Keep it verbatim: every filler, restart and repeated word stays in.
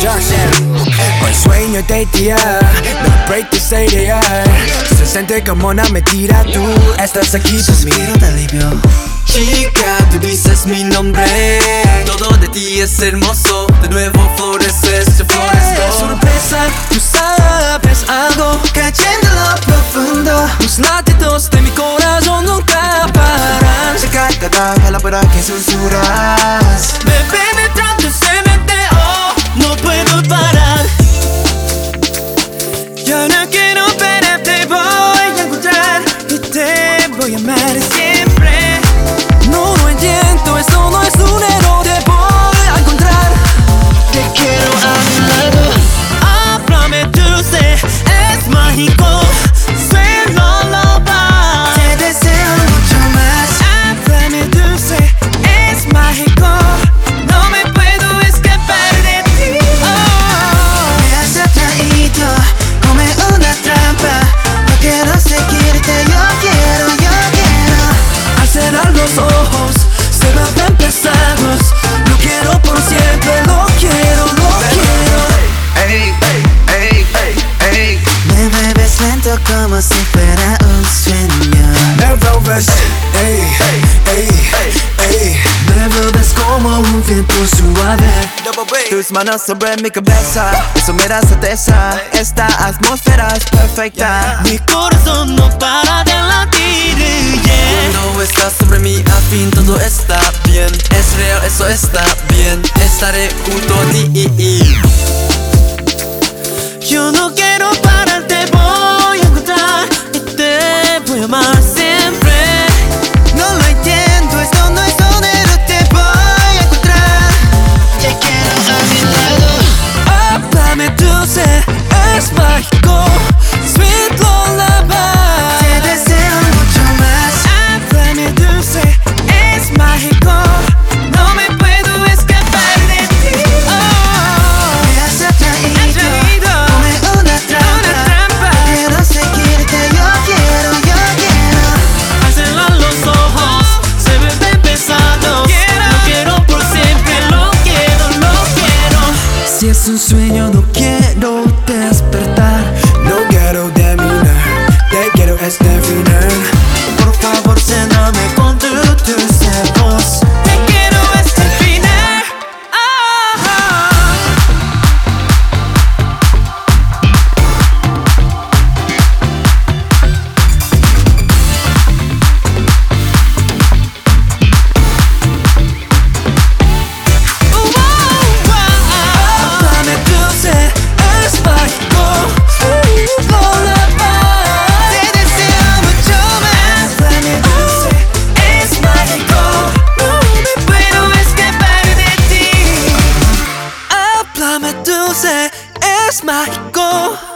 Hoy sueño de día, no break the say real. Se siente como una mentira, tú estás aquí por mí. Suspiro de alivio. Chica, tú dices mi nombre. Todo de ti es hermoso. De nuevo floreces, yo florezco. Sorpresa, tú sabes algo. Cayendo en lo profundo. Los latidos de mi corazón nunca paran. Se cae cada palabra que susurras. Me penetrando se mete, oh, no puedo parar. Yo no quiero parar, te voy a encontrar y te voy a amar siempre. No lo entiendo, esto no es un error, te voy a encontrar. Te quiero a mi lado. Háblame dulce, es mágico. Suelo loba. Te deseo mucho más. Háblame dulce, es mágico. No me puedo escapar de ti. Oh. Me has atraído como una trampa. No quiero seguirte, yo quiero, yo quiero. Al cerrar los ojos se vuelven pesados. Lo quiero por siempre, lo quiero, lo quiero. Ey, ey, ey, ey. Me bebes lento como si fuera un sueño. Me robas, ey, ey, ey. Me vuelves como un viento suave. Tus manos sobre mi cabeza, eso me da certeza. Esta atmósfera es perfecta. Mi corazón no para de latir, yeah. Cuando estás sobre mí, al fin todo está bien. Es real, eso está bien. Estaré junto a ti. Yo no quiero parar, te voy a encontrar y te voy a amar siempre. No lo entiendo, esto no es un error, te voy a encontrar. Te quiero a mi lado. Háblame dulce, es mágico. Sweet lullaby. Te deseo mucho más. Háblame dulce, es mágico. No me puedo escapar de ti. Oh. Me has atraído Atraído. como una trampa. Una trampa. Quiero seguirte, yo quiero, yo quiero. Al cerrar los ojos se vuelven pesados. Lo quiero por siempre, lo quiero, lo quiero. Si es un sueño no quiero despertar. No quiero terminar, te quiero hasta el final. Por favor, céname con tu dulce voz. Te quiero hasta el final. Ah. Háblame dulce, es mágico. Sweet lullaby. Te deseo mucho más. Háblame dulce, es mágico. No me puedo escapar de ti. Háblame dulce, es mágico.